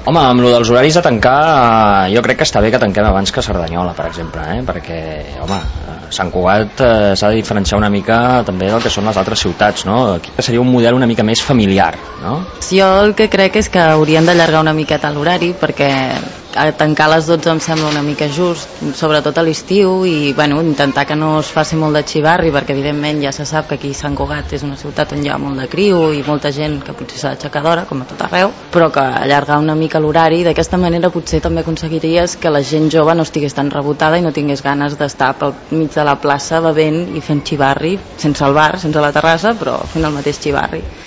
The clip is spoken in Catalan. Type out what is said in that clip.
Home, amb lo dels horaris de tancar, jo crec que està bé que tanquem abans que Cerdanyola, per exemple, perquè, home, Sant Cugat s'ha de diferenciar una mica també del que són les altres ciutats, no? Aquí seria un model una mica més familiar, no? Jo el que crec és que haurien d'allargar una miqueta l'horari, perquè tancar a les 12 em sembla una mica just, sobretot a l'estiu, i bueno, intentar que no es faci molt de xivarri, perquè evidentment ja se sap que aquí Sant Cugat és una ciutat on hi ha molt de criu i molta gent que potser s'ha d'aixecar d'hora, com a tot arreu, però que allargar una mica l'horari, d'aquesta manera potser també aconseguiries que la gent jove no estigués tan rebotada i no tingués ganes d'estar pel mig de la plaça bevent i fent xivarri, sense el bar, sense la terrassa, però fent el mateix xivarri.